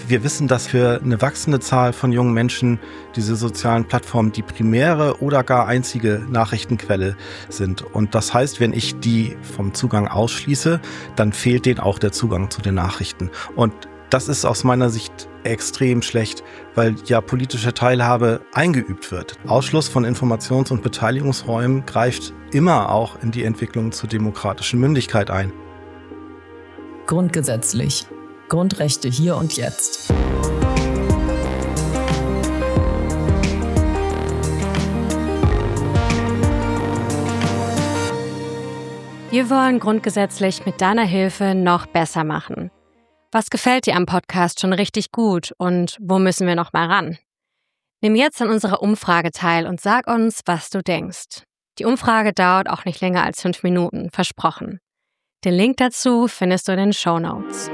Wir wissen, dass für eine wachsende Zahl von jungen Menschen diese sozialen Plattformen die primäre oder gar einzige Nachrichtenquelle sind. Und das heißt, wenn ich die vom Zugang ausschließe, dann fehlt denen auch der Zugang zu den Nachrichten. Und das ist aus meiner Sicht extrem schlecht, weil ja politische Teilhabe eingeübt wird. Ausschluss von Informations- und Beteiligungsräumen greift immer auch in die Entwicklung zur demokratischen Mündigkeit ein. Grundgesetzlich. Grundrechte hier und jetzt. Wir wollen grundgesetzlich mit deiner Hilfe noch besser machen. Was gefällt dir am Podcast schon richtig gut und wo müssen wir noch mal ran? Nimm jetzt an unserer Umfrage teil und sag uns, was du denkst. Die Umfrage dauert auch nicht länger als 5 Minuten, versprochen. Den Link dazu findest du in den Shownotes.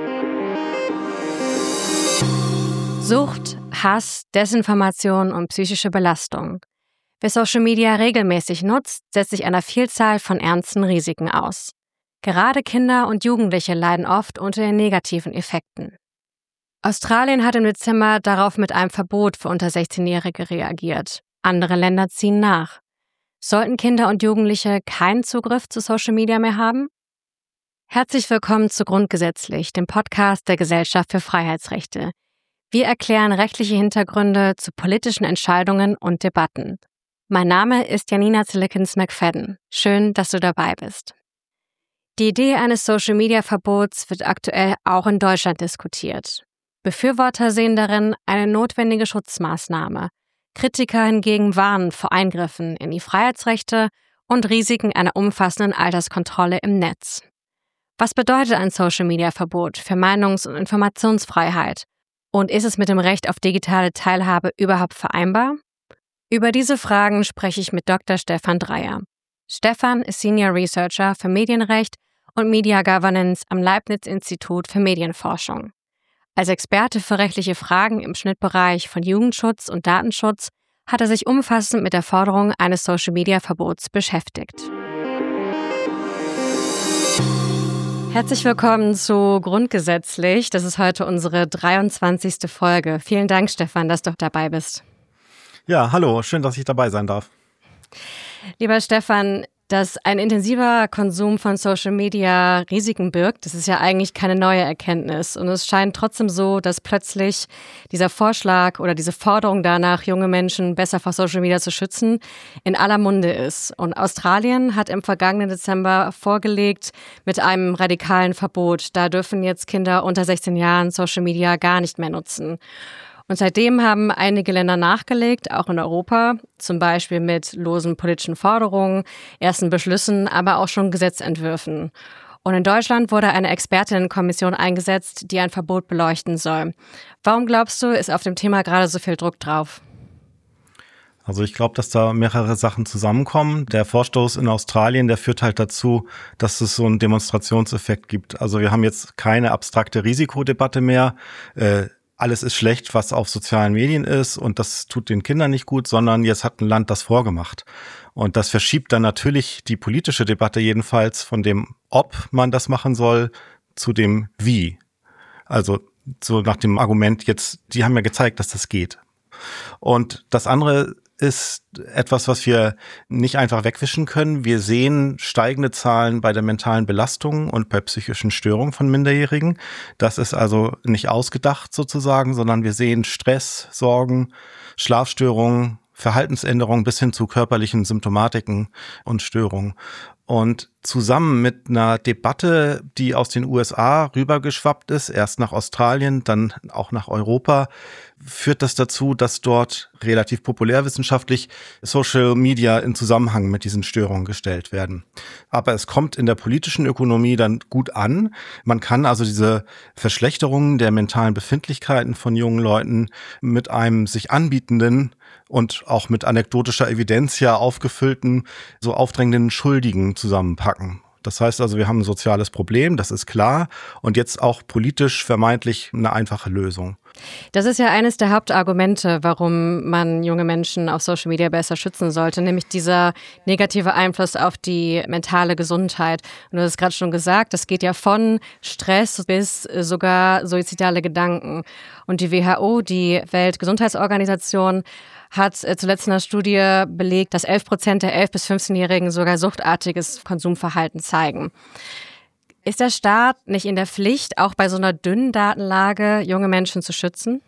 Sucht, Hass, Desinformation und psychische Belastung. Wer Social Media regelmäßig nutzt, setzt sich einer Vielzahl von ernsten Risiken aus. Gerade Kinder und Jugendliche leiden oft unter den negativen Effekten. Australien hat im Dezember darauf mit einem Verbot für unter 16-Jährige reagiert. Andere Länder ziehen nach. Sollten Kinder und Jugendliche keinen Zugriff zu Social Media mehr haben? Herzlich willkommen zu Grundgesetzlich, dem Podcast der Gesellschaft für Freiheitsrechte. Wir erklären rechtliche Hintergründe zu politischen Entscheidungen und Debatten. Mein Name ist Janina Zillikens-McFadden. Schön, dass du dabei bist. Die Idee eines Social-Media-Verbots wird aktuell auch in Deutschland diskutiert. Befürworter sehen darin eine notwendige Schutzmaßnahme. Kritiker hingegen warnen vor Eingriffen in die Freiheitsrechte und Risiken einer umfassenden Alterskontrolle im Netz. Was bedeutet ein Social-Media-Verbot für Meinungs- und Informationsfreiheit? Und ist es mit dem Recht auf digitale Teilhabe überhaupt vereinbar? Über diese Fragen spreche ich mit Dr. Stefan Dreier. Stefan ist Senior Researcher für Medienrecht und Media Governance am Leibniz-Institut für Medienforschung. Als Experte für rechtliche Fragen im Schnittbereich von Jugendschutz und Datenschutz hat er sich umfassend mit der Forderung eines Social-Media-Verbots beschäftigt. Herzlich willkommen zu Grundgesetzlich. Das ist heute unsere 23. Folge. Vielen Dank, Stefan, dass du dabei bist. Ja, hallo, schön, dass ich dabei sein darf. Lieber Stefan, dass ein intensiver Konsum von Social Media Risiken birgt, das ist ja eigentlich keine neue Erkenntnis. Und es scheint trotzdem so, dass plötzlich dieser Vorschlag oder diese Forderung danach, junge Menschen besser vor Social Media zu schützen, in aller Munde ist. Und Australien hat im vergangenen Dezember vorgelegt mit einem radikalen Verbot. Da dürfen jetzt Kinder unter 16 Jahren Social Media gar nicht mehr nutzen. Und seitdem haben einige Länder nachgelegt, auch in Europa, zum Beispiel mit losen politischen Forderungen, ersten Beschlüssen, aber auch schon Gesetzentwürfen. Und in Deutschland wurde eine Expertinnenkommission eingesetzt, die ein Verbot beleuchten soll. Warum glaubst du, ist auf dem Thema gerade so viel Druck drauf? Also ich glaube, dass da mehrere Sachen zusammenkommen. Der Vorstoß in Australien, der führt halt dazu, dass es so einen Demonstrationseffekt gibt. Also wir haben jetzt keine abstrakte Risikodebatte mehr. Alles ist schlecht, was auf sozialen Medien ist und das tut den Kindern nicht gut, sondern jetzt hat ein Land das vorgemacht. Und das verschiebt dann natürlich die politische Debatte jedenfalls von dem, ob man das machen soll, zu dem Wie. Also so nach dem Argument jetzt, die haben ja gezeigt, dass das geht. Und das andere ist etwas, was wir nicht einfach wegwischen können. Wir sehen steigende Zahlen bei der mentalen Belastung und bei psychischen Störungen von Minderjährigen. Das ist also nicht ausgedacht sozusagen, sondern wir sehen Stress, Sorgen, Schlafstörungen, Verhaltensänderungen bis hin zu körperlichen Symptomatiken und Störungen. Und zusammen mit einer Debatte, die aus den USA rübergeschwappt ist, erst nach Australien, dann auch nach Europa, führt das dazu, dass dort relativ populärwissenschaftlich Social Media in Zusammenhang mit diesen Störungen gestellt werden. Aber es kommt in der politischen Ökonomie dann gut an. Man kann also diese Verschlechterungen der mentalen Befindlichkeiten von jungen Leuten mit einem sich anbietenden und auch mit anekdotischer Evidenz ja aufgefüllten, so aufdrängenden Schuldigen zusammenpacken. Das heißt also, wir haben ein soziales Problem, das ist klar, und jetzt auch politisch vermeintlich eine einfache Lösung. Das ist ja eines der Hauptargumente, warum man junge Menschen auf Social Media besser schützen sollte, nämlich dieser negative Einfluss auf die mentale Gesundheit. Und du hast es gerade schon gesagt, das geht ja von Stress bis sogar suizidale Gedanken. Und die WHO, die Weltgesundheitsorganisation, hat zuletzt in einer Studie belegt, dass 11% der 11- bis 15-Jährigen sogar suchtartiges Konsumverhalten zeigen. Ist der Staat nicht in der Pflicht, auch bei so einer dünnen Datenlage junge Menschen zu schützen?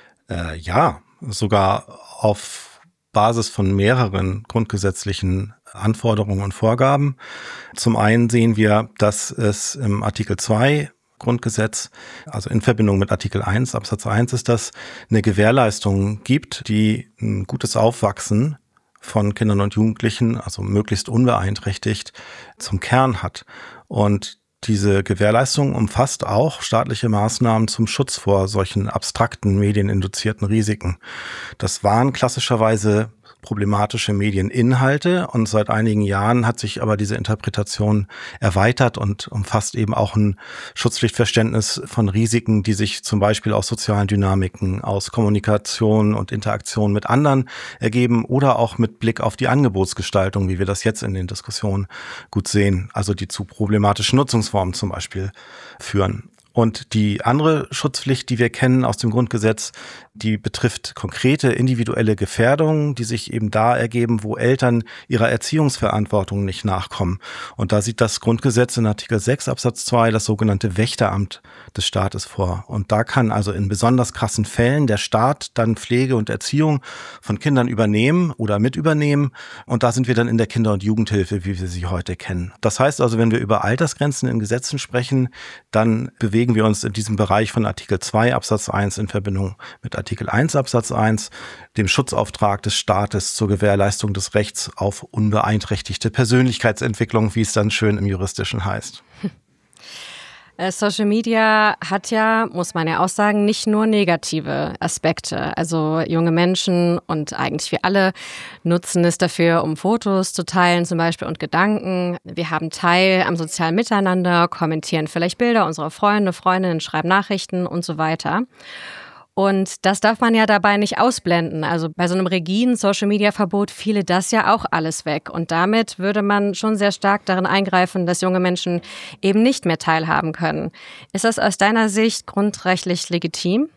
Ja, sogar auf Basis von mehreren grundgesetzlichen Anforderungen und Vorgaben. Zum einen sehen wir, dass es im Artikel 2 Grundgesetz, also in Verbindung mit Artikel 1, Absatz 1 ist das, eine Gewährleistung gibt, die ein gutes Aufwachsen von Kindern und Jugendlichen, also möglichst unbeeinträchtigt, zum Kern hat. Und diese Gewährleistung umfasst auch staatliche Maßnahmen zum Schutz vor solchen abstrakten medieninduzierten Risiken. Das waren klassischerweise problematische Medieninhalte und seit einigen Jahren hat sich aber diese Interpretation erweitert und umfasst eben auch ein Schutzpflichtverständnis von Risiken, die sich zum Beispiel aus sozialen Dynamiken, aus Kommunikation und Interaktion mit anderen ergeben oder auch mit Blick auf die Angebotsgestaltung, wie wir das jetzt in den Diskussionen gut sehen, also die zu problematischen Nutzungsformen zum Beispiel führen. Und die andere Schutzpflicht, die wir kennen aus dem Grundgesetz, die betrifft konkrete individuelle Gefährdungen, die sich eben da ergeben, wo Eltern ihrer Erziehungsverantwortung nicht nachkommen. Und da sieht das Grundgesetz in Artikel 6 Absatz 2 das sogenannte Wächteramt des Staates vor. Und da kann also in besonders krassen Fällen der Staat dann Pflege und Erziehung von Kindern übernehmen oder mit übernehmen. Und da sind wir dann in der Kinder- und Jugendhilfe, wie wir sie heute kennen. Das heißt also, wenn wir über Altersgrenzen in Gesetzen sprechen, dann bewegen wir uns in diesem Bereich von Artikel 2 Absatz 1 in Verbindung mit Artikel 1 Absatz 1, dem Schutzauftrag des Staates zur Gewährleistung des Rechts auf unbeeinträchtigte Persönlichkeitsentwicklung, wie es dann schön im Juristischen heißt. Social Media hat ja, muss man ja auch sagen, nicht nur negative Aspekte. Also junge Menschen und eigentlich wir alle nutzen es dafür, um Fotos zu teilen zum Beispiel und Gedanken. Wir haben Teil am sozialen Miteinander, kommentieren vielleicht Bilder unserer Freunde, Freundinnen, schreiben Nachrichten und so weiter. Und das darf man ja dabei nicht ausblenden. Also bei so einem rigiden Social-Media-Verbot fiele das ja auch alles weg. Und damit würde man schon sehr stark darin eingreifen, dass junge Menschen eben nicht mehr teilhaben können. Ist das aus deiner Sicht grundrechtlich legitim?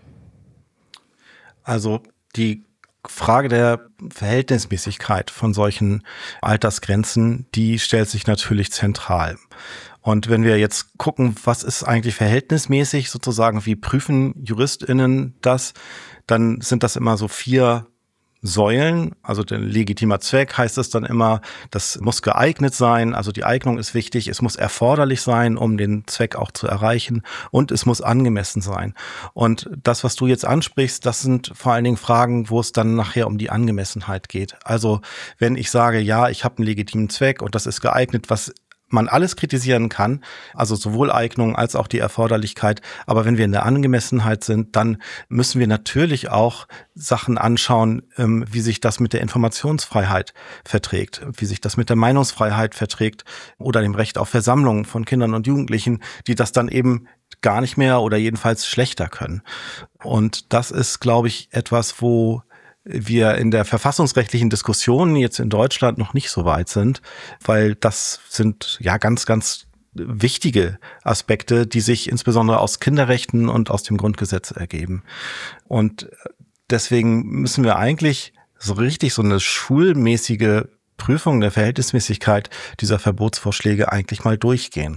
Also die Frage der Verhältnismäßigkeit von solchen Altersgrenzen, die stellt sich natürlich zentral. Und wenn wir jetzt gucken, was ist eigentlich verhältnismäßig sozusagen, wie prüfen JuristInnen das, dann sind das immer so 4 Säulen. Also der legitimer Zweck heißt es dann immer, das muss geeignet sein, also die Eignung ist wichtig, es muss erforderlich sein, um den Zweck auch zu erreichen und es muss angemessen sein. Und das, was du jetzt ansprichst, das sind vor allen Dingen Fragen, wo es dann nachher um die Angemessenheit geht. Also wenn ich sage, ja, ich habe einen legitimen Zweck und das ist geeignet, was man alles kritisieren kann, also sowohl Eignung als auch die Erforderlichkeit. Aber wenn wir in der Angemessenheit sind, dann müssen wir natürlich auch Sachen anschauen, wie sich das mit der Informationsfreiheit verträgt, wie sich das mit der Meinungsfreiheit verträgt oder dem Recht auf Versammlung von Kindern und Jugendlichen, die das dann eben gar nicht mehr oder jedenfalls schlechter können. Und das ist, glaube ich, etwas, wo wir in der verfassungsrechtlichen Diskussion jetzt in Deutschland noch nicht so weit sind, weil das sind ja ganz, ganz wichtige Aspekte, die sich insbesondere aus Kinderrechten und aus dem Grundgesetz ergeben. Und deswegen müssen wir eigentlich so richtig so eine schulmäßige Prüfung der Verhältnismäßigkeit dieser Verbotsvorschläge eigentlich mal durchgehen.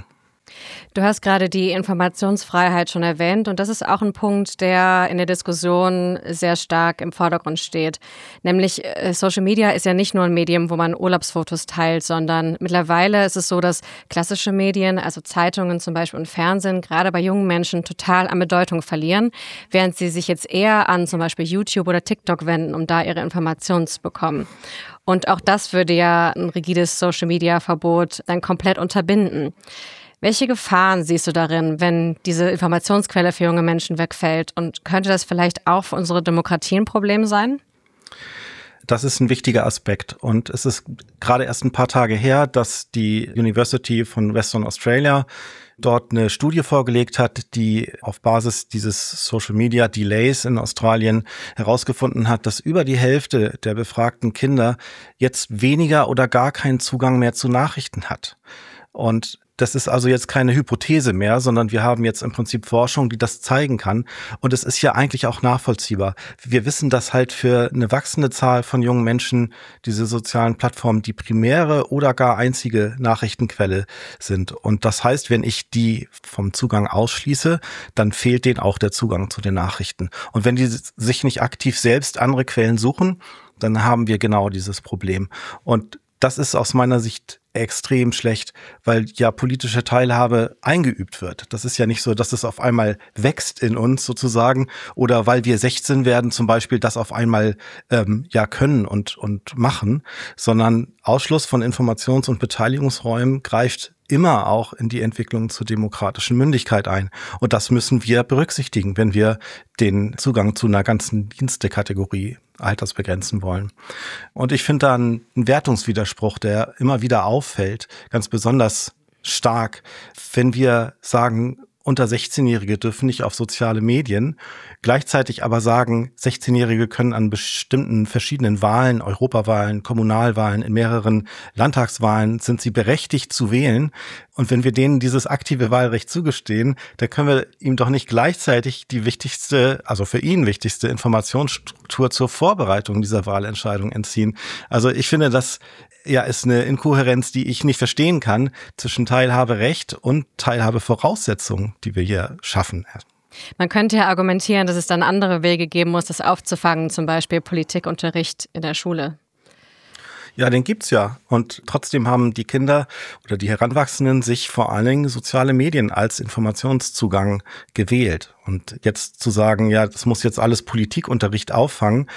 Du hast gerade die Informationsfreiheit schon erwähnt und das ist auch ein Punkt, der in der Diskussion sehr stark im Vordergrund steht. Nämlich Social Media ist ja nicht nur ein Medium, wo man Urlaubsfotos teilt, sondern mittlerweile ist es so, dass klassische Medien, also Zeitungen zum Beispiel und Fernsehen, gerade bei jungen Menschen total an Bedeutung verlieren, während sie sich jetzt eher an zum Beispiel YouTube oder TikTok wenden, um da ihre Informationen zu bekommen. Und auch das würde ja ein rigides Social-Media-Verbot dann komplett unterbinden. Welche Gefahren siehst du darin, wenn diese Informationsquelle für junge Menschen wegfällt? Und könnte das vielleicht auch für unsere Demokratie ein Problem sein? Das ist ein wichtiger Aspekt. Und es ist gerade erst ein paar Tage her, dass die University von Western Australia dort eine Studie vorgelegt hat, die auf Basis dieses Social Media Delays in Australien herausgefunden hat, dass über die Hälfte der befragten Kinder jetzt weniger oder gar keinen Zugang mehr zu Nachrichten hat. Und das ist also jetzt keine Hypothese mehr, sondern wir haben jetzt im Prinzip Forschung, die das zeigen kann. Und es ist ja eigentlich auch nachvollziehbar. Wir wissen, dass halt für eine wachsende Zahl von jungen Menschen diese sozialen Plattformen die primäre oder gar einzige Nachrichtenquelle sind. Und das heißt, wenn ich die vom Zugang ausschließe, dann fehlt denen auch der Zugang zu den Nachrichten. Und wenn die sich nicht aktiv selbst andere Quellen suchen, dann haben wir genau dieses Problem. Und das ist aus meiner Sicht extrem schlecht, weil ja politische Teilhabe eingeübt wird. Das ist ja nicht so, dass es auf einmal wächst in uns sozusagen oder weil wir 16 werden zum Beispiel das auf einmal können und machen, sondern Ausschluss von Informations- und Beteiligungsräumen greift immer auch in die Entwicklung zur demokratischen Mündigkeit ein. Und das müssen wir berücksichtigen, wenn wir den Zugang zu einer ganzen Dienstekategorie altersbegrenzen wollen. Und ich finde da einen Wertungswiderspruch, der immer wieder auffällt, ganz besonders stark, wenn wir sagen, unter 16-Jährige dürfen nicht auf soziale Medien, gleichzeitig aber sagen, 16-Jährige können an bestimmten verschiedenen Wahlen, Europawahlen, Kommunalwahlen, in mehreren Landtagswahlen, sind sie berechtigt zu wählen. Und wenn wir denen dieses aktive Wahlrecht zugestehen, dann können wir ihm doch nicht gleichzeitig die wichtigste, also für ihn wichtigste Informationsstruktur zur Vorbereitung dieser Wahlentscheidung entziehen. Also ich finde, das ist eine Inkohärenz, die ich nicht verstehen kann zwischen Teilhaberecht und Teilhabevoraussetzungen, die wir hier schaffen. Man könnte ja argumentieren, dass es dann andere Wege geben muss, das aufzufangen, zum Beispiel Politikunterricht in der Schule. Ja, den gibt's ja. Und trotzdem haben die Kinder oder die Heranwachsenden sich vor allen Dingen soziale Medien als Informationszugang gewählt. Und jetzt zu sagen, ja, das muss jetzt alles Politikunterricht auffangen,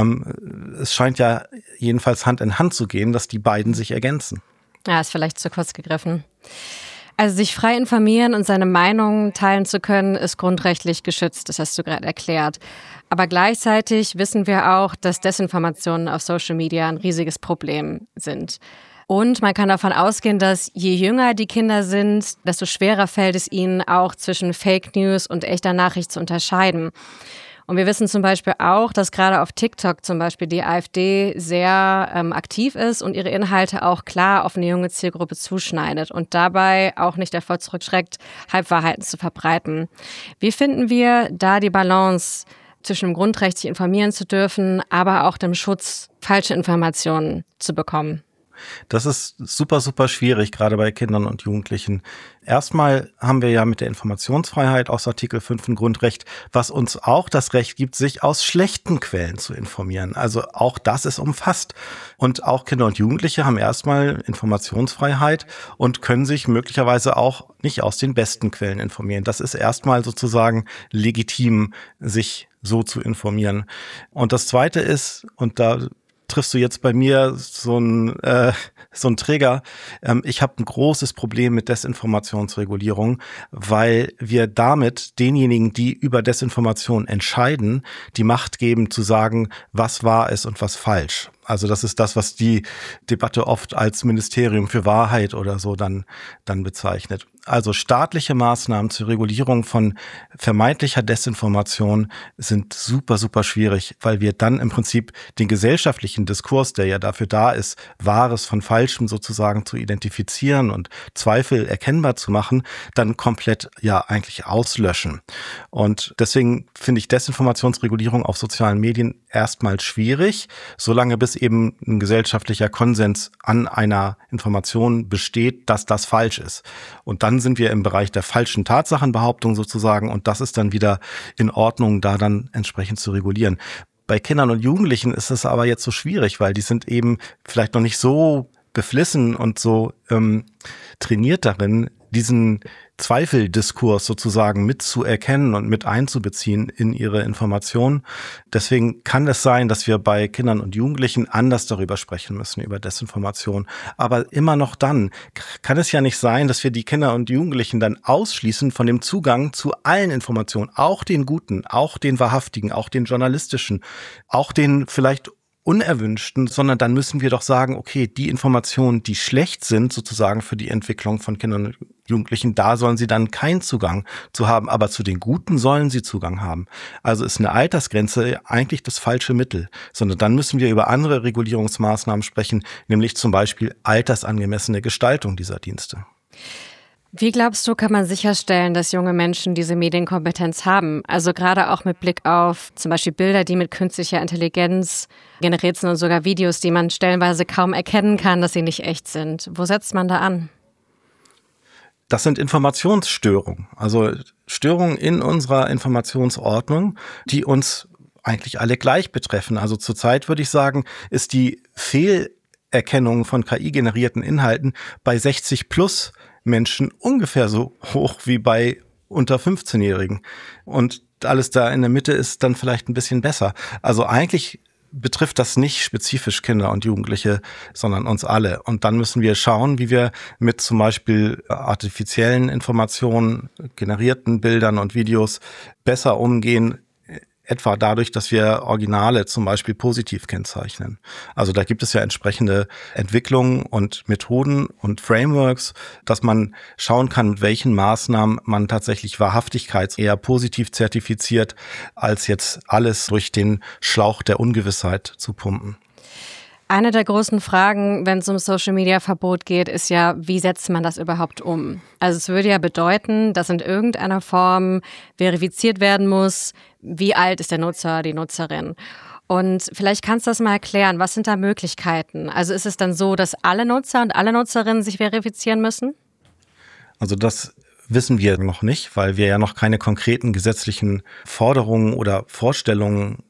es scheint ja jedenfalls Hand in Hand zu gehen, dass die beiden sich ergänzen. Ja, ist vielleicht zu kurz gegriffen. Also sich frei informieren und seine Meinung teilen zu können, ist grundrechtlich geschützt, das hast du gerade erklärt. Aber gleichzeitig wissen wir auch, dass Desinformationen auf Social Media ein riesiges Problem sind. Und man kann davon ausgehen, dass je jünger die Kinder sind, desto schwerer fällt es ihnen auch zwischen Fake News und echter Nachricht zu unterscheiden. Und wir wissen zum Beispiel auch, dass gerade auf TikTok zum Beispiel die AfD sehr aktiv ist und ihre Inhalte auch klar auf eine junge Zielgruppe zuschneidet und dabei auch nicht davor zurückschreckt, Halbwahrheiten zu verbreiten. Wie finden wir da die Balance zwischen dem Grundrecht, sich informieren zu dürfen, aber auch dem Schutz, falsche Informationen zu bekommen? Das ist super, super schwierig, gerade bei Kindern und Jugendlichen. Erstmal haben wir ja mit der Informationsfreiheit aus Artikel 5 ein Grundrecht, was uns auch das Recht gibt, sich aus schlechten Quellen zu informieren. Also auch das ist umfasst. Und auch Kinder und Jugendliche haben erstmal Informationsfreiheit und können sich möglicherweise auch nicht aus den besten Quellen informieren. Das ist erstmal sozusagen legitim, sich so zu informieren. Und das Zweite ist, und da triffst du jetzt bei mir so ein Trigger. Ich habe ein großes Problem mit Desinformationsregulierung, weil wir damit denjenigen, die über Desinformation entscheiden, die Macht geben zu sagen, was wahr ist und was falsch. Also das ist das, was die Debatte oft als Ministerium für Wahrheit oder so dann bezeichnet. Also staatliche Maßnahmen zur Regulierung von vermeintlicher Desinformation sind super, super schwierig, weil wir dann im Prinzip den gesellschaftlichen Diskurs, der ja dafür da ist, Wahres von Falschem sozusagen zu identifizieren und Zweifel erkennbar zu machen, dann komplett eigentlich auslöschen. Und deswegen finde ich Desinformationsregulierung auf sozialen Medien erstmal schwierig, solange bis eben ein gesellschaftlicher Konsens an einer Information besteht, dass das falsch ist. Und dann sind wir im Bereich der falschen Tatsachenbehauptung sozusagen und das ist dann wieder in Ordnung, da dann entsprechend zu regulieren. Bei Kindern und Jugendlichen ist es aber jetzt so schwierig, weil die sind eben vielleicht noch nicht so beflissen und so trainiert darin, diesen Zweifeldiskurs sozusagen mitzuerkennen und mit einzubeziehen in ihre Informationen. Deswegen kann es sein, dass wir bei Kindern und Jugendlichen anders darüber sprechen müssen, über Desinformation. Aber immer noch dann kann es ja nicht sein, dass wir die Kinder und Jugendlichen dann ausschließen von dem Zugang zu allen Informationen, auch den guten, auch den wahrhaftigen, auch den journalistischen, auch den vielleicht Unerwünschten, sondern dann müssen wir doch sagen, okay, die Informationen, die schlecht sind sozusagen für die Entwicklung von Kindern und Jugendlichen, da sollen sie dann keinen Zugang zu haben, aber zu den Guten sollen sie Zugang haben. Also ist eine Altersgrenze eigentlich das falsche Mittel, sondern dann müssen wir über andere Regulierungsmaßnahmen sprechen, nämlich zum Beispiel altersangemessene Gestaltung dieser Dienste. Wie glaubst du, kann man sicherstellen, dass junge Menschen diese Medienkompetenz haben? Also gerade auch mit Blick auf zum Beispiel Bilder, die mit künstlicher Intelligenz generiert sind und sogar Videos, die man stellenweise kaum erkennen kann, dass sie nicht echt sind. Wo setzt man da an? Das sind Informationsstörungen, also Störungen in unserer Informationsordnung, die uns eigentlich alle gleich betreffen. Also zurzeit würde ich sagen, ist die Fehlerkennung von KI-generierten Inhalten bei 60 plus Menschen ungefähr so hoch wie bei unter 15-Jährigen. Und alles da in der Mitte ist dann vielleicht ein bisschen besser. Also eigentlich betrifft das nicht spezifisch Kinder und Jugendliche, sondern uns alle. Und dann müssen wir schauen, wie wir mit zum Beispiel artifiziellen Informationen, generierten Bildern und Videos besser umgehen, etwa dadurch, dass wir Originale zum Beispiel positiv kennzeichnen. Also da gibt es ja entsprechende Entwicklungen und Methoden und Frameworks, dass man schauen kann, mit welchen Maßnahmen man tatsächlich Wahrhaftigkeit eher positiv zertifiziert, als jetzt alles durch den Schlauch der Ungewissheit zu pumpen. Eine der großen Fragen, wenn es um Social-Media-Verbot geht, ist ja, wie setzt man das überhaupt um? Also es würde ja bedeuten, dass in irgendeiner Form verifiziert werden muss, wie alt ist der Nutzer, die Nutzerin. Und vielleicht kannst du das mal erklären, was sind da Möglichkeiten? Also ist es dann so, dass alle Nutzer und alle Nutzerinnen sich verifizieren müssen? Also das wissen wir noch nicht, weil wir ja noch keine konkreten gesetzlichen Forderungen oder Vorstellungen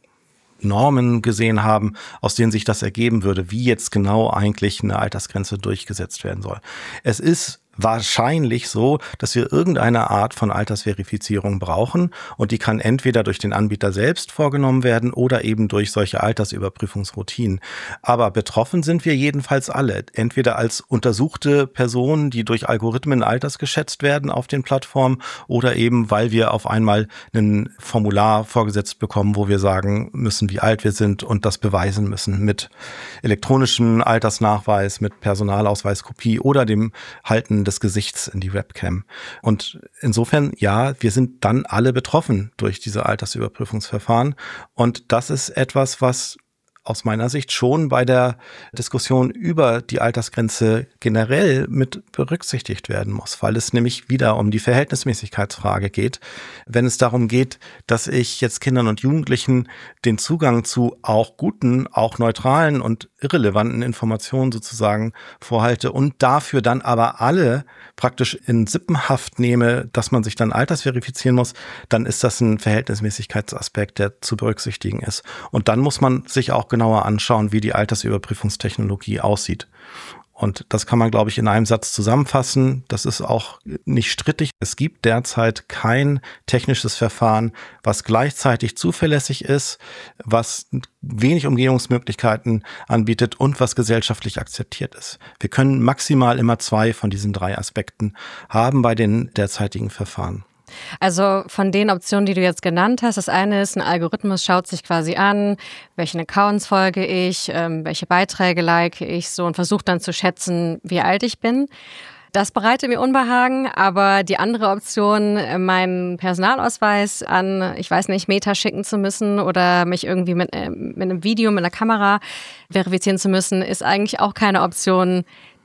Normen gesehen haben, aus denen sich das ergeben würde, wie jetzt genau eigentlich eine Altersgrenze durchgesetzt werden soll. Es ist wahrscheinlich so, dass wir irgendeine Art von Altersverifizierung brauchen und die kann entweder durch den Anbieter selbst vorgenommen werden oder eben durch solche Altersüberprüfungsroutinen. Aber betroffen sind wir jedenfalls alle, entweder als untersuchte Personen, die durch Algorithmen altersgeschätzt werden auf den Plattformen oder eben, weil wir auf einmal ein Formular vorgesetzt bekommen, wo wir sagen müssen, wie alt wir sind und das beweisen müssen mit elektronischem Altersnachweis, mit Personalausweiskopie oder dem Halten des Gesichts in die Webcam. Und insofern, ja, wir sind dann alle betroffen durch diese Altersüberprüfungsverfahren. Und das ist etwas, was aus meiner Sicht schon bei der Diskussion über die Altersgrenze generell mit berücksichtigt werden muss, weil es nämlich wieder um die Verhältnismäßigkeitsfrage geht. Wenn es darum geht, dass ich jetzt Kindern und Jugendlichen den Zugang zu auch guten, auch neutralen und irrelevanten Informationen sozusagen vorhalte und dafür dann aber alle praktisch in Sippenhaft nehme, dass man sich dann altersverifizieren muss, dann ist das ein Verhältnismäßigkeitsaspekt, der zu berücksichtigen ist. Und dann muss man sich auch genauer anschauen, wie die Altersüberprüfungstechnologie aussieht. Und das kann man, glaube ich, in einem Satz zusammenfassen. Das ist auch nicht strittig. Es gibt derzeit kein technisches Verfahren, was gleichzeitig zuverlässig ist, was wenig Umgehungsmöglichkeiten anbietet und was gesellschaftlich akzeptiert ist. Wir können maximal immer 2 von diesen 3 Aspekten haben bei den derzeitigen Verfahren. Also von den Optionen, die du jetzt genannt hast, das eine ist, ein Algorithmus schaut sich quasi an, welchen Accounts folge ich, welche Beiträge like ich so und versucht dann zu schätzen, wie alt ich bin. Das bereitet mir Unbehagen, aber die andere Option, meinen Personalausweis an, ich weiß nicht, Meta schicken zu müssen oder mich irgendwie mit einem Video, mit einer Kamera verifizieren zu müssen, ist eigentlich auch keine Option,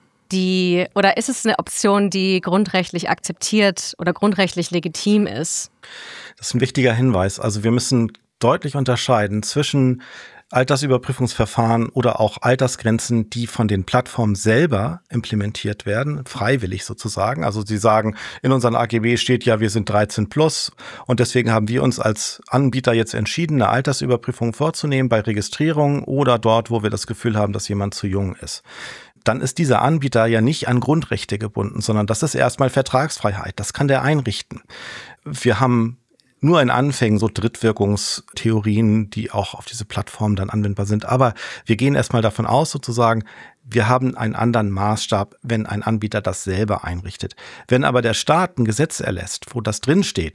oder ist es eine Option, die grundrechtlich akzeptiert oder grundrechtlich legitim ist? Das ist ein wichtiger Hinweis. Also wir müssen deutlich unterscheiden zwischen Altersüberprüfungsverfahren oder auch Altersgrenzen, die von den Plattformen selber implementiert werden, freiwillig sozusagen. Also sie sagen, in unseren AGB steht ja, wir sind 13 plus und deswegen haben wir uns als Anbieter jetzt entschieden, eine Altersüberprüfung vorzunehmen bei Registrierung oder dort, wo wir das Gefühl haben, dass jemand zu jung ist. Dann ist dieser Anbieter ja nicht an Grundrechte gebunden, sondern das ist erstmal Vertragsfreiheit. Das kann der einrichten. Wir haben nur in Anfängen so Drittwirkungstheorien, die auch auf diese Plattform dann anwendbar sind. Aber wir gehen erstmal davon aus, sozusagen, wir haben einen anderen Maßstab, wenn ein Anbieter das selber einrichtet. Wenn aber der Staat ein Gesetz erlässt, wo das drin steht,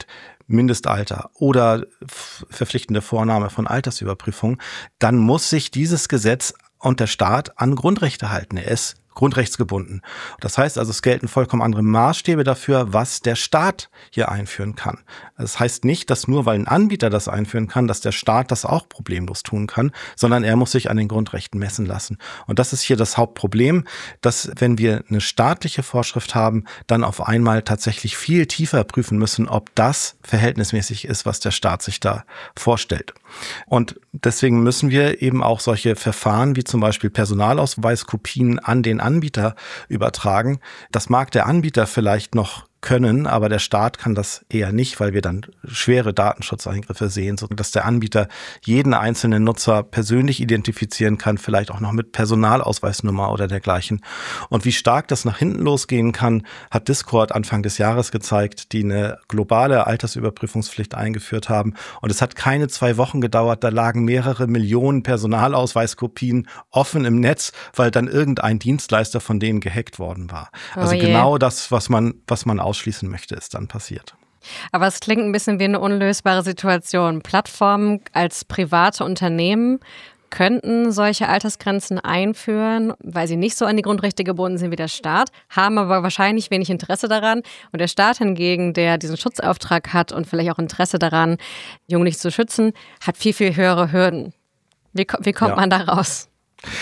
Mindestalter oder verpflichtende Vornahme von Altersüberprüfung, dann muss sich dieses Gesetz und der Staat an Grundrechte halten. Er ist grundrechtsgebunden. Das heißt also, es gelten vollkommen andere Maßstäbe dafür, was der Staat hier einführen kann. Das heißt nicht, dass nur weil ein Anbieter das einführen kann, dass der Staat das auch problemlos tun kann, sondern er muss sich an den Grundrechten messen lassen. Und das ist hier das Hauptproblem, dass wenn wir eine staatliche Vorschrift haben, dann auf einmal tatsächlich viel tiefer prüfen müssen, ob das verhältnismäßig ist, was der Staat sich da vorstellt. Und deswegen müssen wir eben auch solche Verfahren wie zum Beispiel Personalausweiskopien an den Anbieter übertragen. Das mag der Anbieter vielleicht noch können, aber der Staat kann das eher nicht, weil wir dann schwere Datenschutzeingriffe sehen, sodass der Anbieter jeden einzelnen Nutzer persönlich identifizieren kann, vielleicht auch noch mit Personalausweisnummer oder dergleichen. Und wie stark das nach hinten losgehen kann, hat Discord Anfang des Jahres gezeigt, die eine globale Altersüberprüfungspflicht eingeführt haben. Und es hat keine 2 Wochen gedauert, da lagen mehrere Millionen Personalausweiskopien offen im Netz, weil dann irgendein Dienstleister von denen gehackt worden war. Also genau das, was man ausschließen möchte, ist dann passiert. Aber es klingt ein bisschen wie eine unlösbare Situation. Plattformen als private Unternehmen könnten solche Altersgrenzen einführen, weil sie nicht so an die Grundrechte gebunden sind wie der Staat, haben aber wahrscheinlich wenig Interesse daran. Und der Staat hingegen, der diesen Schutzauftrag hat und vielleicht auch Interesse daran, Jugendliche zu schützen, hat viel, viel höhere Hürden. Wie kommt man da raus?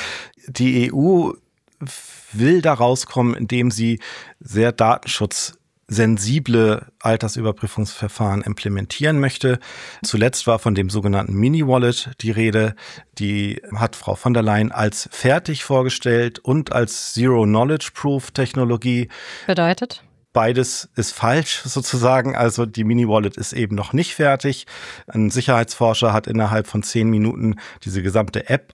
Die EU will da rauskommen, indem sie sehr datenschutzsensible Altersüberprüfungsverfahren implementieren möchte. Zuletzt war von dem sogenannten Mini-Wallet die Rede. Die hat Frau von der Leyen als fertig vorgestellt und als Zero-Knowledge-Proof-Technologie. Bedeutet? Beides ist falsch sozusagen. Also die Mini-Wallet ist eben noch nicht fertig. Ein Sicherheitsforscher hat innerhalb von 10 Minuten diese gesamte App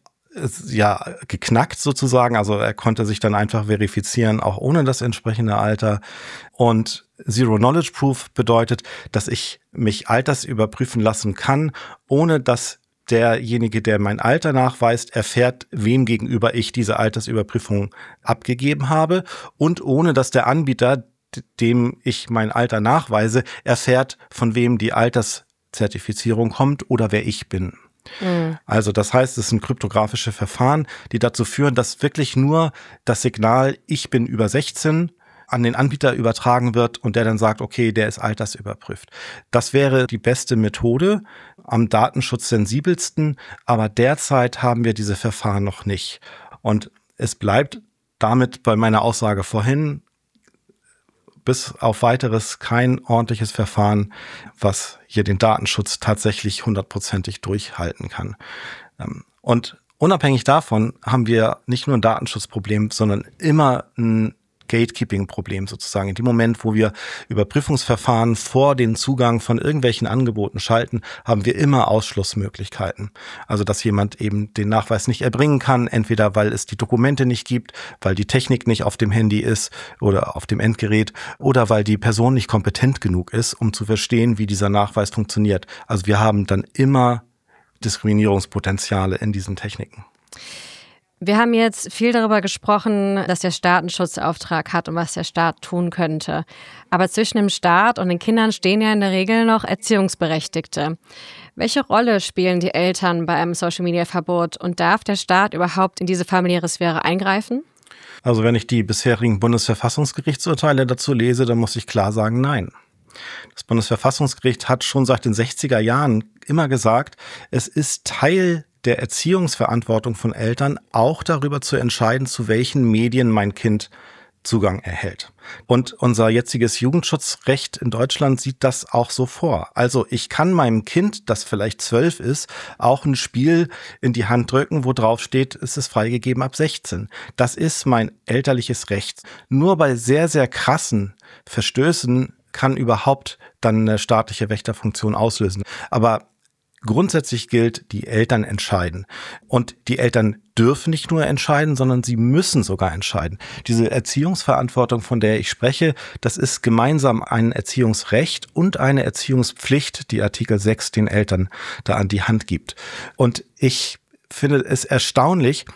geknackt sozusagen. Also er konnte sich dann einfach verifizieren, auch ohne das entsprechende Alter. Und Zero Knowledge Proof bedeutet, dass ich mich altersüberprüfen lassen kann, ohne dass derjenige, der mein Alter nachweist, erfährt, wem gegenüber ich diese Altersüberprüfung abgegeben habe und ohne dass der Anbieter, dem ich mein Alter nachweise, erfährt, von wem die Alterszertifizierung kommt oder wer ich bin. Also das heißt, es sind kryptografische Verfahren, die dazu führen, dass wirklich nur das Signal, ich bin über 16, an den Anbieter übertragen wird und der dann sagt, okay, der ist altersüberprüft. Das wäre die beste Methode, am datenschutzsensibelsten, aber derzeit haben wir diese Verfahren noch nicht. Und es bleibt damit bei meiner Aussage vorhin, bis auf weiteres kein ordentliches Verfahren, was hier den Datenschutz tatsächlich 100%ig durchhalten kann. Und unabhängig davon haben wir nicht nur ein Datenschutzproblem, sondern immer ein Gatekeeping-Problem sozusagen. In dem Moment, wo wir Überprüfungsverfahren vor den Zugang von irgendwelchen Angeboten schalten, haben wir immer Ausschlussmöglichkeiten. Also, dass jemand eben den Nachweis nicht erbringen kann, entweder weil es die Dokumente nicht gibt, weil die Technik nicht auf dem Handy ist oder auf dem Endgerät oder weil die Person nicht kompetent genug ist, um zu verstehen, wie dieser Nachweis funktioniert. Also, wir haben dann immer Diskriminierungspotenziale in diesen Techniken. Wir haben jetzt viel darüber gesprochen, dass der Staat einen Schutzauftrag hat und was der Staat tun könnte. Aber zwischen dem Staat und den Kindern stehen ja in der Regel noch Erziehungsberechtigte. Welche Rolle spielen die Eltern bei einem Social-Media-Verbot und darf der Staat überhaupt in diese familiäre Sphäre eingreifen? Also wenn ich die bisherigen Bundesverfassungsgerichtsurteile dazu lese, dann muss ich klar sagen, nein. Das Bundesverfassungsgericht hat schon seit den 60er Jahren immer gesagt, es ist Teil der Erziehungsverantwortung von Eltern, auch darüber zu entscheiden, zu welchen Medien mein Kind Zugang erhält. Und unser jetziges Jugendschutzrecht in Deutschland sieht das auch so vor. Also ich kann meinem Kind, das vielleicht 12 ist, auch ein Spiel in die Hand drücken, wo drauf steht, es ist freigegeben ab 16. Das ist mein elterliches Recht. Nur bei sehr, sehr krassen Verstößen kann überhaupt dann eine staatliche Wächterfunktion auslösen. Aber grundsätzlich gilt, die Eltern entscheiden. Und die Eltern dürfen nicht nur entscheiden, sondern sie müssen sogar entscheiden. Diese Erziehungsverantwortung, von der ich spreche, das ist gemeinsam ein Erziehungsrecht und eine Erziehungspflicht, die Artikel 6 den Eltern da an die Hand gibt. Und ich finde es erstaunlich,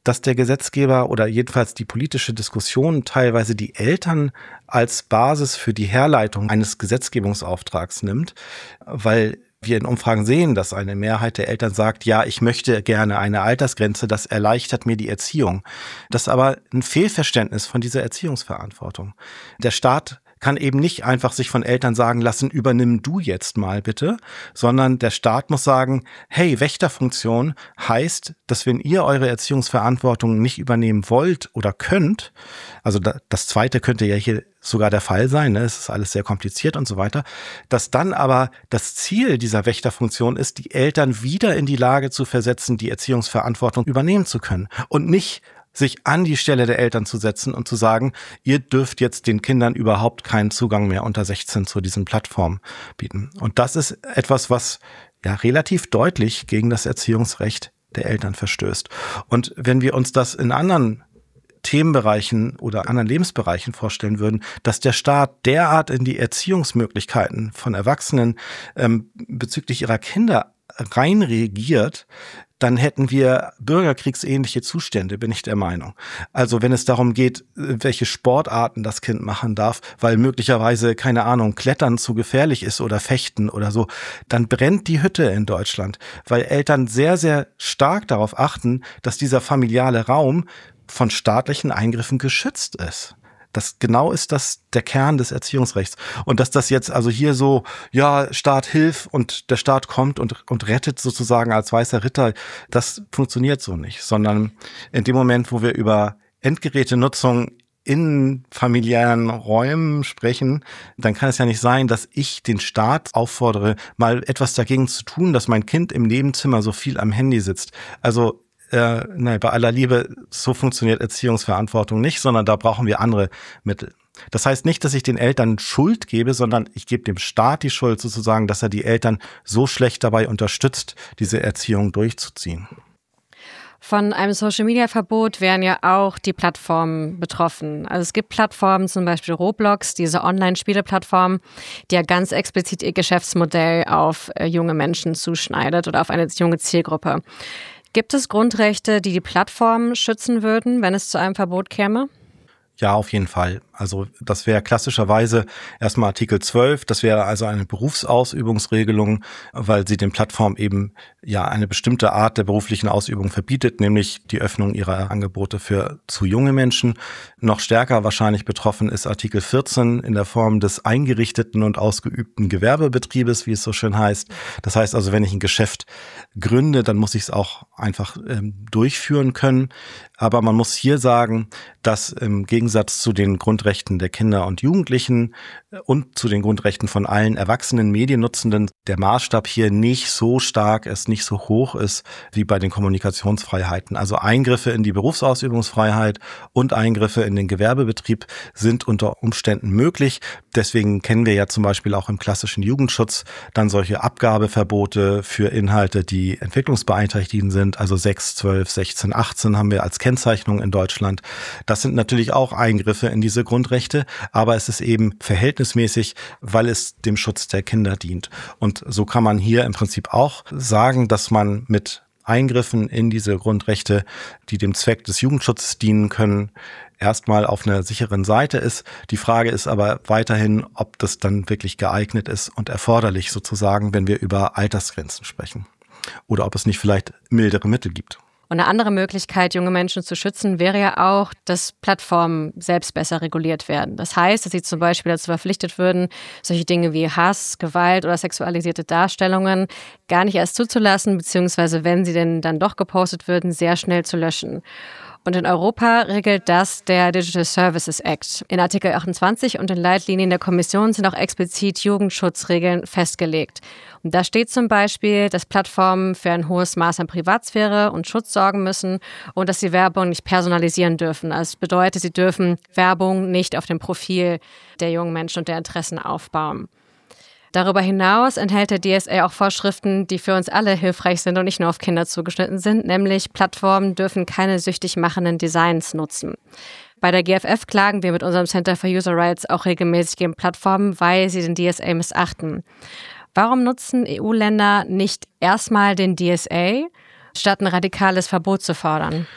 dass der Gesetzgeber oder jedenfalls die politische Diskussion teilweise die Eltern als Basis für die Herleitung eines Gesetzgebungsauftrags nimmt, weil wir in Umfragen sehen, dass eine Mehrheit der Eltern sagt, ja, ich möchte gerne eine Altersgrenze, das erleichtert mir die Erziehung. Das ist aber ein Fehlverständnis von dieser Erziehungsverantwortung. Der Staat kann eben nicht einfach sich von Eltern sagen lassen, übernimm du jetzt mal bitte, sondern der Staat muss sagen, hey, Wächterfunktion heißt, dass wenn ihr eure Erziehungsverantwortung nicht übernehmen wollt oder könnt, also das Zweite könnte ja hier sogar der Fall sein, ne? Es ist alles sehr kompliziert und so weiter, dass dann aber das Ziel dieser Wächterfunktion ist, die Eltern wieder in die Lage zu versetzen, die Erziehungsverantwortung übernehmen zu können und nicht sich an die Stelle der Eltern zu setzen und zu sagen, ihr dürft jetzt den Kindern überhaupt keinen Zugang mehr unter 16 zu diesen Plattformen bieten. Und das ist etwas, was ja relativ deutlich gegen das Erziehungsrecht der Eltern verstößt. Und wenn wir uns das in anderen Themenbereichen oder anderen Lebensbereichen vorstellen würden, dass der Staat derart in die Erziehungsmöglichkeiten von Erwachsenen bezüglich ihrer Kinder rein regiert, dann hätten wir bürgerkriegsähnliche Zustände, bin ich der Meinung. Also wenn es darum geht, welche Sportarten das Kind machen darf, weil möglicherweise, keine Ahnung, Klettern zu gefährlich ist oder Fechten oder so, dann brennt die Hütte in Deutschland, weil Eltern sehr, sehr stark darauf achten, dass dieser familiale Raum von staatlichen Eingriffen geschützt ist. Das genau ist das der Kern des Erziehungsrechts. Und dass das jetzt also hier so, ja, Staat hilf und der Staat kommt und rettet sozusagen als weißer Ritter, das funktioniert so nicht. Sondern in dem Moment, wo wir über Endgerätenutzung in familiären Räumen sprechen, dann kann es ja nicht sein, dass ich den Staat auffordere, mal etwas dagegen zu tun, dass mein Kind im Nebenzimmer so viel am Handy sitzt. Also nein, bei aller Liebe, so funktioniert Erziehungsverantwortung nicht, sondern da brauchen wir andere Mittel. Das heißt nicht, dass ich den Eltern Schuld gebe, sondern ich gebe dem Staat die Schuld sozusagen, dass er die Eltern so schlecht dabei unterstützt, diese Erziehung durchzuziehen. Von einem Social-Media-Verbot wären ja auch die Plattformen betroffen. Also es gibt Plattformen, zum Beispiel Roblox, diese Online-Spiele-Plattform, die ja ganz explizit ihr Geschäftsmodell auf junge Menschen zuschneidet oder auf eine junge Zielgruppe. Gibt es Grundrechte, die die Plattformen schützen würden, wenn es zu einem Verbot käme? Ja, auf jeden Fall. Also das wäre klassischerweise erstmal Artikel 12, das wäre also eine Berufsausübungsregelung, weil sie den Plattformen eben ja eine bestimmte Art der beruflichen Ausübung verbietet, nämlich die Öffnung ihrer Angebote für zu junge Menschen. Noch stärker wahrscheinlich betroffen ist Artikel 14 in der Form des eingerichteten und ausgeübten Gewerbebetriebes, wie es so schön heißt. Das heißt also, wenn ich ein Geschäft gründe, dann muss ich es auch einfach durchführen können. Aber man muss hier sagen, dass im Gegensatz zu den Grundrechten der Kinder und Jugendlichen und zu den Grundrechten von allen erwachsenen Mediennutzenden der Maßstab hier nicht so stark ist, nicht so hoch ist wie bei den Kommunikationsfreiheiten. Also Eingriffe in die Berufsausübungsfreiheit und Eingriffe in den Gewerbebetrieb sind unter Umständen möglich. Deswegen kennen wir ja zum Beispiel auch im klassischen Jugendschutz dann solche Abgabeverbote für Inhalte, die entwicklungsbeeinträchtigt sind. Also 6, 12, 16, 18 haben wir als Kennzeichnung in Deutschland. Das sind natürlich auch Eingriffe in diese Grundrechte, aber es ist eben verhältnismäßig, weil es dem Schutz der Kinder dient. Und so kann man hier im Prinzip auch sagen, dass man mit Eingriffen in diese Grundrechte, die dem Zweck des Jugendschutzes dienen können, erstmal auf einer sicheren Seite ist. Die Frage ist aber weiterhin, ob das dann wirklich geeignet ist und erforderlich sozusagen, wenn wir über Altersgrenzen sprechen. Oder ob es nicht vielleicht mildere Mittel gibt. Und eine andere Möglichkeit, junge Menschen zu schützen, wäre ja auch, dass Plattformen selbst besser reguliert werden. Das heißt, dass sie zum Beispiel dazu verpflichtet würden, solche Dinge wie Hass, Gewalt oder sexualisierte Darstellungen gar nicht erst zuzulassen, beziehungsweise wenn sie denn dann doch gepostet würden, sehr schnell zu löschen. Und in Europa regelt das der Digital Services Act. In Artikel 28 und den Leitlinien der Kommission sind auch explizit Jugendschutzregeln festgelegt. Und da steht zum Beispiel, dass Plattformen für ein hohes Maß an Privatsphäre und Schutz sorgen müssen und dass sie Werbung nicht personalisieren dürfen. Also das bedeutet, sie dürfen Werbung nicht auf dem Profil der jungen Menschen und der Interessen aufbauen. Darüber hinaus enthält der DSA auch Vorschriften, die für uns alle hilfreich sind und nicht nur auf Kinder zugeschnitten sind, nämlich Plattformen dürfen keine süchtig machenden Designs nutzen. Bei der GFF klagen wir mit unserem Center for User Rights auch regelmäßig gegen Plattformen, weil sie den DSA missachten. Warum nutzen EU-Länder nicht erstmal den DSA, statt ein radikales Verbot zu fordern?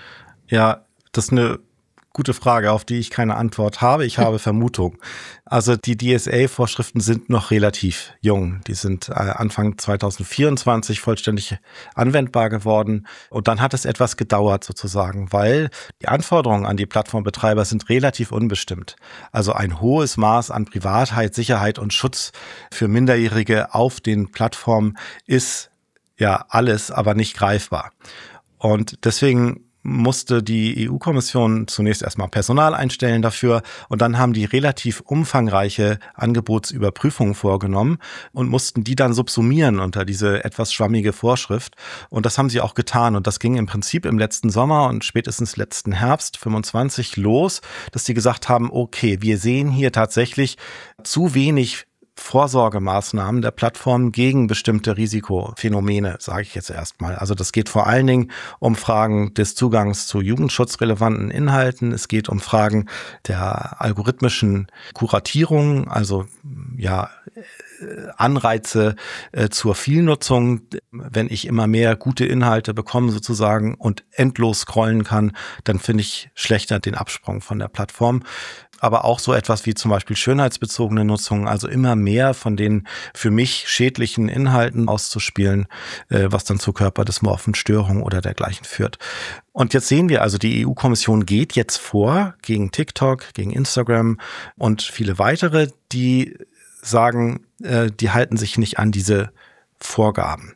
Ja, das ist eine gute Frage, auf die ich keine Antwort habe. Ich habe Vermutung. Also die DSA-Vorschriften sind noch relativ jung. Die sind Anfang 2024 vollständig anwendbar geworden. Und dann hat es etwas gedauert sozusagen, weil die Anforderungen an die Plattformbetreiber sind relativ unbestimmt. Also ein hohes Maß an Privatheit, Sicherheit und Schutz für Minderjährige auf den Plattformen ist ja alles, aber nicht greifbar. Und deswegen musste die EU-Kommission zunächst erstmal Personal einstellen dafür und dann haben die relativ umfangreiche Angebotsüberprüfungen vorgenommen und mussten die dann subsumieren unter diese etwas schwammige Vorschrift. Und das haben sie auch getan und das ging im Prinzip im letzten Sommer und spätestens letzten Herbst 25 los, dass die gesagt haben, okay, wir sehen hier tatsächlich zu wenig Vorsorgemaßnahmen der Plattform gegen bestimmte Risikophänomene, sage ich jetzt erstmal. Also das geht vor allen Dingen um Fragen des Zugangs zu jugendschutzrelevanten Inhalten. Es geht um Fragen der algorithmischen Kuratierung, also ja Anreize zur Vielnutzung. Wenn ich immer mehr gute Inhalte bekomme sozusagen und endlos scrollen kann, dann finde ich schlechter den Absprung von der Plattform. Aber auch so etwas wie zum Beispiel schönheitsbezogene Nutzung, also immer mehr von den für mich schädlichen Inhalten auszuspielen, was dann zu körperdysmorphen Störungen oder dergleichen führt. Und jetzt sehen wir also, die EU-Kommission geht jetzt vor gegen TikTok, gegen Instagram und viele weitere, die sagen, die halten sich nicht an diese Vorgaben.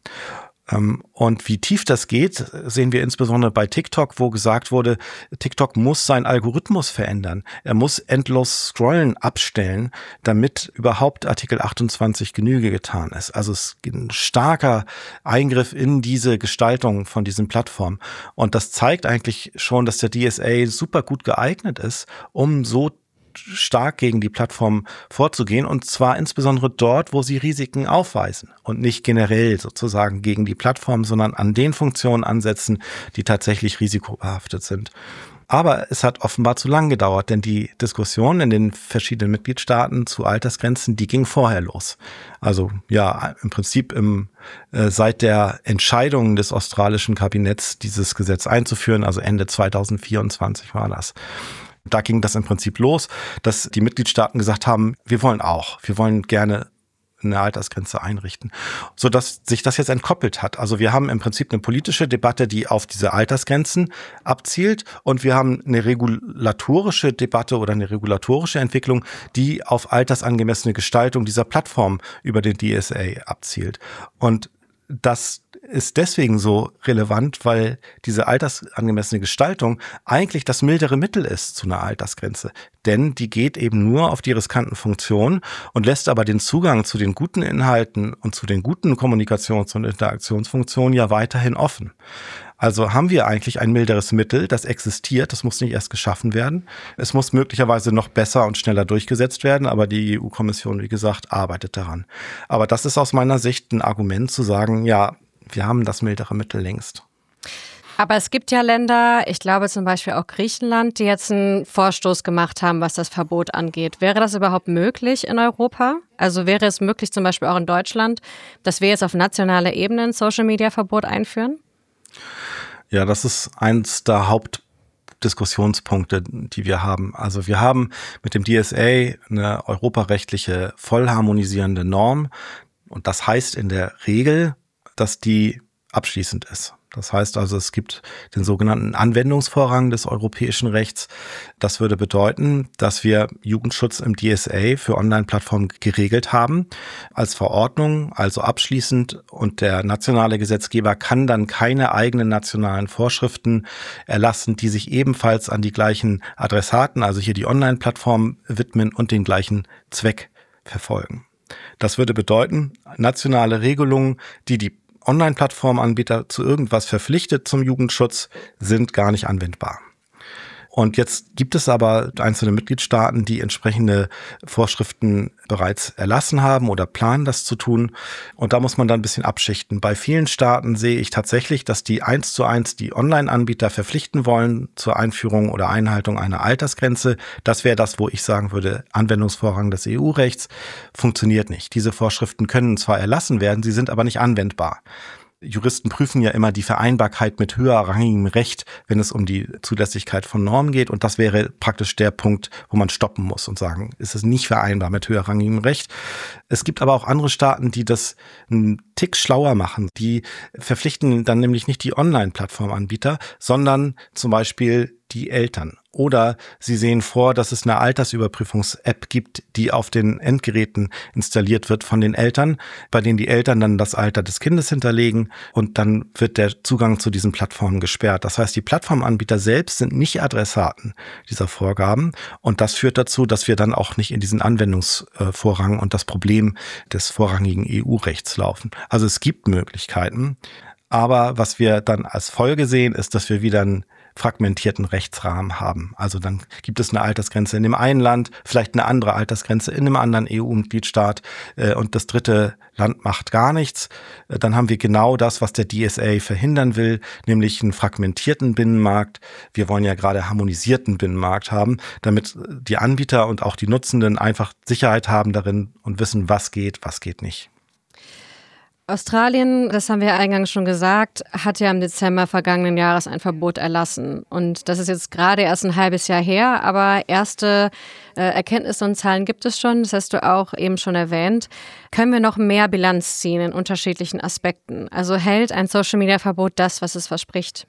Und wie tief das geht, sehen wir insbesondere bei TikTok, wo gesagt wurde, TikTok muss seinen Algorithmus verändern. Er muss endlos Scrollen abstellen, damit überhaupt Artikel 28 Genüge getan ist. Also es ist ein starker Eingriff in diese Gestaltung von diesen Plattformen. Und das zeigt eigentlich schon, dass der DSA super gut geeignet ist, um so stark gegen die Plattform vorzugehen und zwar insbesondere dort, wo sie Risiken aufweisen und nicht generell sozusagen gegen die Plattform, sondern an den Funktionen ansetzen, die tatsächlich risikobehaftet sind. Aber es hat offenbar zu lang gedauert, denn die Diskussion in den verschiedenen Mitgliedstaaten zu Altersgrenzen, die ging vorher los. Also ja, im Prinzip seit der Entscheidung des australischen Kabinetts, dieses Gesetz einzuführen, also Ende 2024 war das. Da ging das im Prinzip los, dass die Mitgliedstaaten gesagt haben, wir wollen gerne eine Altersgrenze einrichten, sodass sich das jetzt entkoppelt hat. Also wir haben im Prinzip eine politische Debatte, die auf diese Altersgrenzen abzielt und wir haben eine regulatorische Debatte oder eine regulatorische Entwicklung, die auf altersangemessene Gestaltung dieser Plattform über den DSA abzielt. Und das ist deswegen so relevant, weil diese altersangemessene Gestaltung eigentlich das mildere Mittel ist zu einer Altersgrenze. Denn die geht eben nur auf die riskanten Funktionen und lässt aber den Zugang zu den guten Inhalten und zu den guten Kommunikations- und Interaktionsfunktionen ja weiterhin offen. Also haben wir eigentlich ein milderes Mittel, das existiert, das muss nicht erst geschaffen werden. Es muss möglicherweise noch besser und schneller durchgesetzt werden, aber die EU-Kommission, wie gesagt, arbeitet daran. Aber das ist aus meiner Sicht ein Argument zu sagen, ja, wir haben das mildere Mittel längst. Aber es gibt ja Länder, ich glaube zum Beispiel auch Griechenland, die jetzt einen Vorstoß gemacht haben, was das Verbot angeht. Wäre das überhaupt möglich in Europa? Also wäre es möglich zum Beispiel auch in Deutschland, dass wir jetzt auf nationaler Ebene ein Social-Media-Verbot einführen? Ja, das ist eins der Hauptdiskussionspunkte, die wir haben. Also wir haben mit dem DSA eine europarechtliche vollharmonisierende Norm und das heißt in der Regel, dass die abschließend ist. Das heißt also, es gibt den sogenannten Anwendungsvorrang des europäischen Rechts. Das würde bedeuten, dass wir Jugendschutz im DSA für Online-Plattformen geregelt haben als Verordnung, also abschließend. Und der nationale Gesetzgeber kann dann keine eigenen nationalen Vorschriften erlassen, die sich ebenfalls an die gleichen Adressaten, also hier die Online-Plattformen, widmen und den gleichen Zweck verfolgen. Das würde bedeuten, nationale Regelungen, die Online-Plattformanbieter zu irgendwas verpflichtet zum Jugendschutz, sind gar nicht anwendbar. Und jetzt gibt es aber einzelne Mitgliedstaaten, die entsprechende Vorschriften bereits erlassen haben oder planen, das zu tun. Und da muss man dann ein bisschen abschichten. Bei vielen Staaten sehe ich tatsächlich, dass die 1:1 die Online-Anbieter verpflichten wollen zur Einführung oder Einhaltung einer Altersgrenze. Das wäre das, wo ich sagen würde, Anwendungsvorrang des EU-Rechts funktioniert nicht. Diese Vorschriften können zwar erlassen werden, sie sind aber nicht anwendbar. Juristen prüfen ja immer die Vereinbarkeit mit höherrangigem Recht, wenn es um die Zulässigkeit von Normen geht. Und das wäre praktisch der Punkt, wo man stoppen muss und sagen, ist es nicht vereinbar mit höherrangigem Recht. Es gibt aber auch andere Staaten, die das einen Tick schlauer machen. Die verpflichten dann nämlich nicht die Online-Plattformanbieter, sondern zum Beispiel die Eltern. Oder sie sehen vor, dass es eine Altersüberprüfungs-App gibt, die auf den Endgeräten installiert wird von den Eltern, bei denen die Eltern dann das Alter des Kindes hinterlegen und dann wird der Zugang zu diesen Plattformen gesperrt. Das heißt, die Plattformanbieter selbst sind nicht Adressaten dieser Vorgaben und das führt dazu, dass wir dann auch nicht in diesen Anwendungsvorrang und das Problem des vorrangigen EU-Rechts laufen. Also es gibt Möglichkeiten, aber was wir dann als Folge sehen, ist, dass wir wieder einen fragmentierten Rechtsrahmen haben. Also dann gibt es eine Altersgrenze in dem einen Land, vielleicht eine andere Altersgrenze in einem anderen EU-Mitgliedstaat und das dritte Land macht gar nichts. Dann haben wir genau das, was der DSA verhindern will, nämlich einen fragmentierten Binnenmarkt. Wir wollen ja gerade harmonisierten Binnenmarkt haben, damit die Anbieter und auch die Nutzenden einfach Sicherheit haben darin und wissen, was geht nicht. Australien, das haben wir eingangs schon gesagt, hat ja im Dezember vergangenen Jahres ein Verbot erlassen. Und das ist jetzt gerade erst ein halbes Jahr her, aber erste Erkenntnisse und Zahlen gibt es schon, das hast du auch eben schon erwähnt. Können wir noch mehr Bilanz ziehen in unterschiedlichen Aspekten? Also hält ein Social-Media-Verbot das, was es verspricht?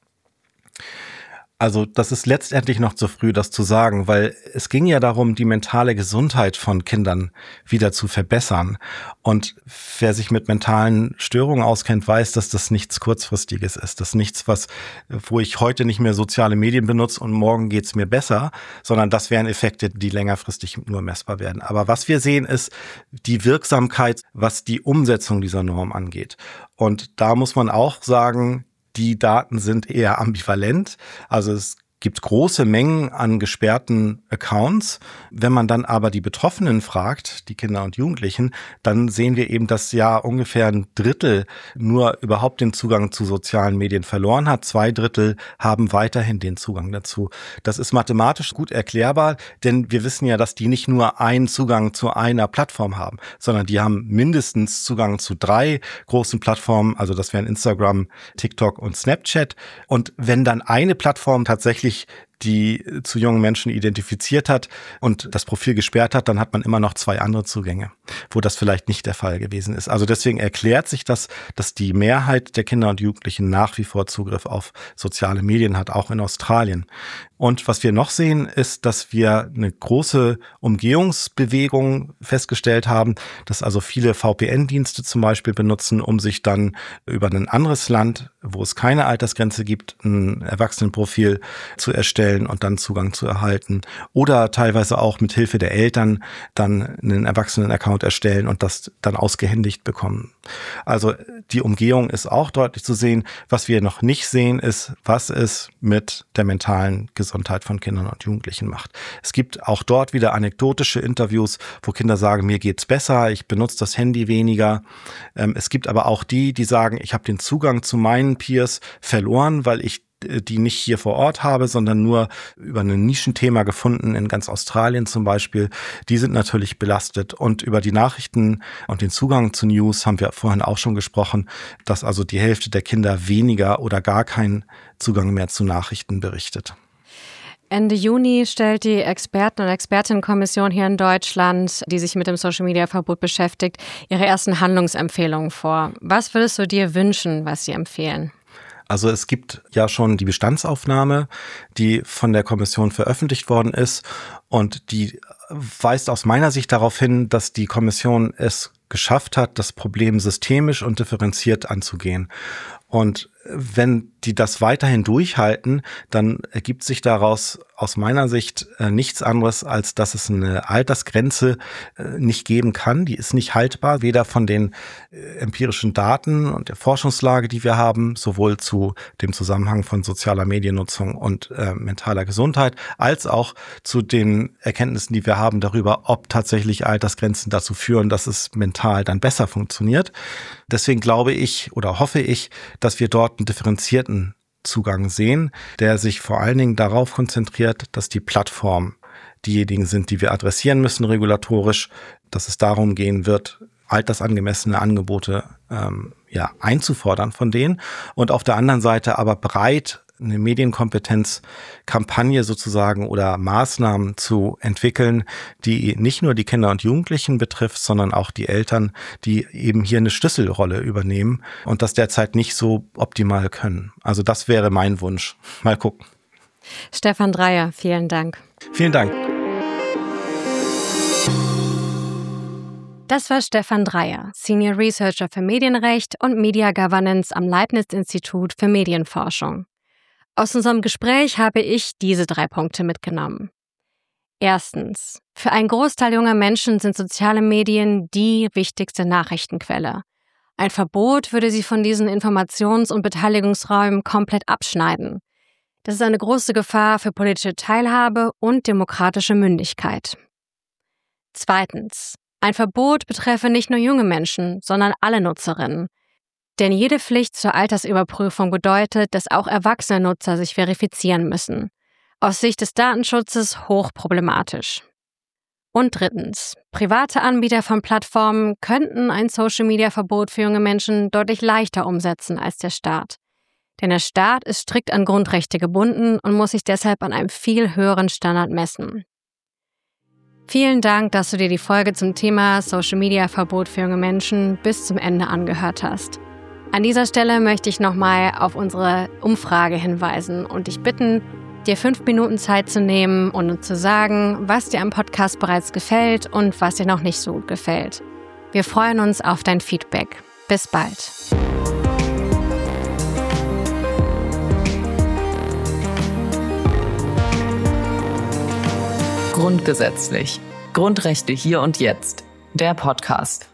Also das ist letztendlich noch zu früh, das zu sagen, weil es ging ja darum, die mentale Gesundheit von Kindern wieder zu verbessern. Und wer sich mit mentalen Störungen auskennt, weiß, dass das nichts Kurzfristiges ist. Das ist nichts, wo ich heute nicht mehr soziale Medien benutze und morgen geht's mir besser, sondern das wären Effekte, die längerfristig nur messbar werden. Aber was wir sehen, ist die Wirksamkeit, was die Umsetzung dieser Norm angeht. Und da muss man auch sagen, die Daten sind eher ambivalent. Also es gibt große Mengen an gesperrten Accounts. Wenn man dann aber die Betroffenen fragt, die Kinder und Jugendlichen, dann sehen wir eben, dass ja ungefähr ein Drittel nur überhaupt den Zugang zu sozialen Medien verloren hat. 2/3 haben weiterhin den Zugang dazu. Das ist mathematisch gut erklärbar, denn wir wissen ja, dass die nicht nur einen Zugang zu einer Plattform haben, sondern die haben mindestens Zugang zu 3 großen Plattformen. Also das wären Instagram, TikTok und Snapchat. Und wenn dann eine Plattform tatsächlich die zu jungen Menschen identifiziert hat und das Profil gesperrt hat, dann hat man immer noch 2 andere Zugänge, wo das vielleicht nicht der Fall gewesen ist. Also deswegen erklärt sich das, dass die Mehrheit der Kinder und Jugendlichen nach wie vor Zugriff auf soziale Medien hat, auch in Australien. Und was wir noch sehen, ist, dass wir eine große Umgehungsbewegung festgestellt haben, dass also viele VPN-Dienste zum Beispiel benutzen, um sich dann über ein anderes Land, wo es keine Altersgrenze gibt, ein Erwachsenenprofil zu erstellen und dann Zugang zu erhalten. Oder teilweise auch mit Hilfe der Eltern dann einen Erwachsenen-Account erstellen und das dann ausgehändigt bekommen. Also die Umgehung ist auch deutlich zu sehen. Was wir noch nicht sehen, ist, was es mit der mentalen Gesundheit von Kindern und Jugendlichen macht. Es gibt auch dort wieder anekdotische Interviews, wo Kinder sagen, mir geht's besser, ich benutze das Handy weniger. Es gibt aber auch die sagen, ich habe den Zugang zu meinen Peers verloren, weil ich die nicht hier vor Ort habe, sondern nur über ein Nischenthema gefunden, in ganz Australien zum Beispiel. Die sind natürlich belastet. Und über die Nachrichten und den Zugang zu News haben wir vorhin auch schon gesprochen, dass also die Hälfte der Kinder weniger oder gar keinen Zugang mehr zu Nachrichten berichtet. Ende Juni stellt die Experten- und Expertinnenkommission hier in Deutschland, die sich mit dem Social-Media-Verbot beschäftigt, ihre ersten Handlungsempfehlungen vor. Was würdest du dir wünschen, was sie empfehlen? Also es gibt ja schon die Bestandsaufnahme, die von der Kommission veröffentlicht worden ist und die weist aus meiner Sicht darauf hin, dass die Kommission es geschafft hat, das Problem systemisch und differenziert anzugehen. Und wenn die das weiterhin durchhalten, dann ergibt sich daraus aus meiner Sicht nichts anderes, als dass es eine Altersgrenze nicht geben kann. Die ist nicht haltbar, weder von den empirischen Daten und der Forschungslage, die wir haben, sowohl zu dem Zusammenhang von sozialer Mediennutzung und mentaler Gesundheit, als auch zu den Erkenntnissen, die wir haben darüber, ob tatsächlich Altersgrenzen dazu führen, dass es mental dann besser funktioniert. Deswegen glaube ich oder hoffe ich, dass wir dort einen differenzierten Zugang sehen, der sich vor allen Dingen darauf konzentriert, dass die Plattformen diejenigen sind, die wir adressieren müssen regulatorisch, dass es darum gehen wird, altersangemessene Angebote einzufordern von denen und auf der anderen Seite aber breit eine Medienkompetenzkampagne sozusagen oder Maßnahmen zu entwickeln, die nicht nur die Kinder und Jugendlichen betrifft, sondern auch die Eltern, die eben hier eine Schlüsselrolle übernehmen und das derzeit nicht so optimal können. Also das wäre mein Wunsch. Mal gucken. Stefan Dreyer, vielen Dank. Vielen Dank. Das war Stefan Dreyer, Senior Researcher für Medienrecht und Media Governance am Leibniz-Institut für Medienforschung. Aus unserem Gespräch habe ich diese 3 Punkte mitgenommen. Erstens. Für einen Großteil junger Menschen sind soziale Medien die wichtigste Nachrichtenquelle. Ein Verbot würde sie von diesen Informations- und Beteiligungsräumen komplett abschneiden. Das ist eine große Gefahr für politische Teilhabe und demokratische Mündigkeit. Zweitens. Ein Verbot betreffe nicht nur junge Menschen, sondern alle Nutzerinnen. Denn jede Pflicht zur Altersüberprüfung bedeutet, dass auch erwachsene Nutzer sich verifizieren müssen. Aus Sicht des Datenschutzes hochproblematisch. Und drittens. Private Anbieter von Plattformen könnten ein Social-Media-Verbot für junge Menschen deutlich leichter umsetzen als der Staat. Denn der Staat ist strikt an Grundrechte gebunden und muss sich deshalb an einem viel höheren Standard messen. Vielen Dank, dass du dir die Folge zum Thema Social-Media-Verbot für junge Menschen bis zum Ende angehört hast. An dieser Stelle möchte ich nochmal auf unsere Umfrage hinweisen und dich bitten, dir 5 Minuten Zeit zu nehmen und uns zu sagen, was dir am Podcast bereits gefällt und was dir noch nicht so gut gefällt. Wir freuen uns auf dein Feedback. Bis bald. Grundgesetzlich. Grundrechte hier und jetzt. Der Podcast.